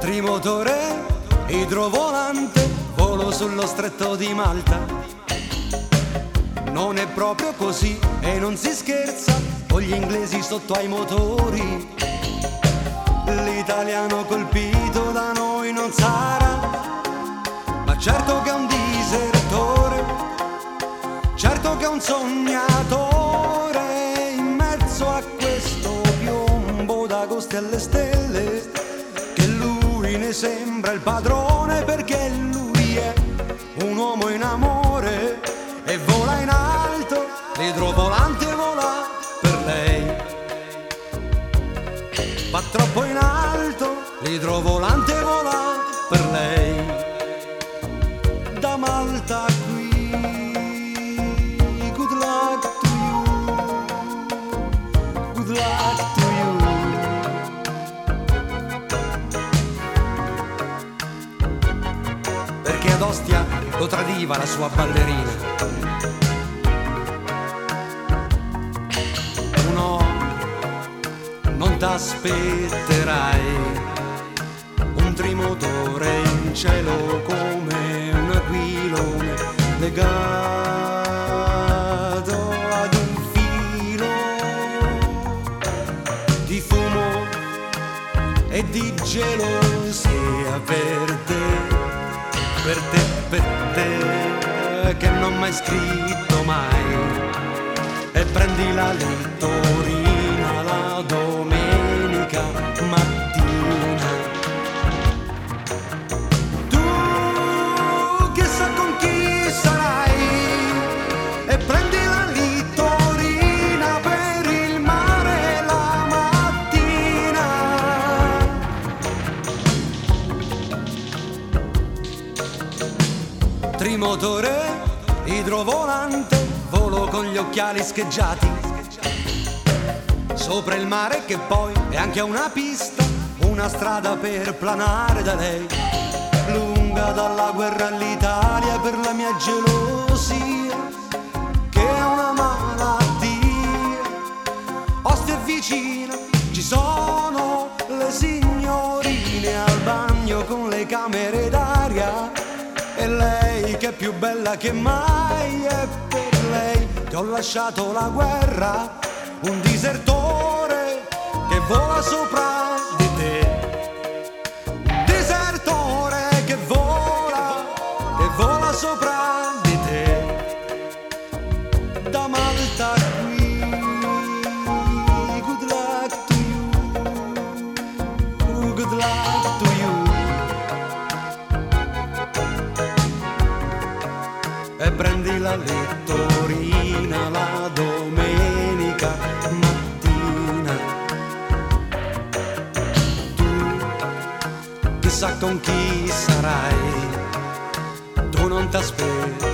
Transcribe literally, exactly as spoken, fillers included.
Trimotore, idrovolante, volo sullo stretto di Malta. Non è proprio così e non si scherza con gli inglesi sotto ai motori. L'italiano colpito da noi non sarà, ma certo che è un disertore, certo che è un sognatore in mezzo a questo piombo d'agosto e alle stelle, che lui ne sembra il padrone perché lui è un uomo in amore e vola in alto, l'idrovolante vola per lei. Va troppo in alto, l'idrovolante vola per lei. Da Malta qui, good luck to you, good luck to you. Perché ad Ostia lo tradiva la sua ballerina. Non t'aspetterai un trimotore in cielo come un aquilone legato ad un filo di fumo e di gelosia per te, per te, per te che non m'hai scritto mai. E prendi la lettorina la domenica mattina. Tu chissà con chi sarai e prendi la littorina per il mare la mattina. Trimotore, idrovolante, volo con gli occhiali scheggiati sopra il mare che poi è anche una pista, una strada per planare da lei, lunga dalla guerra all'Italia per la mia gelosia, che è una malattia. Ostia è vicina, ci sono le signorine al bagno con le camere d'aria, e lei che è più bella che mai, e per lei che ho lasciato la guerra, un disertore che vola sopra di te. Disertore che vola, che vola sopra di te. Da Malta qui, good luck to you, good luck to you. E prendi la lettorina la domenica mattina. Tu chissà con chi sarai, tu non t'aspetti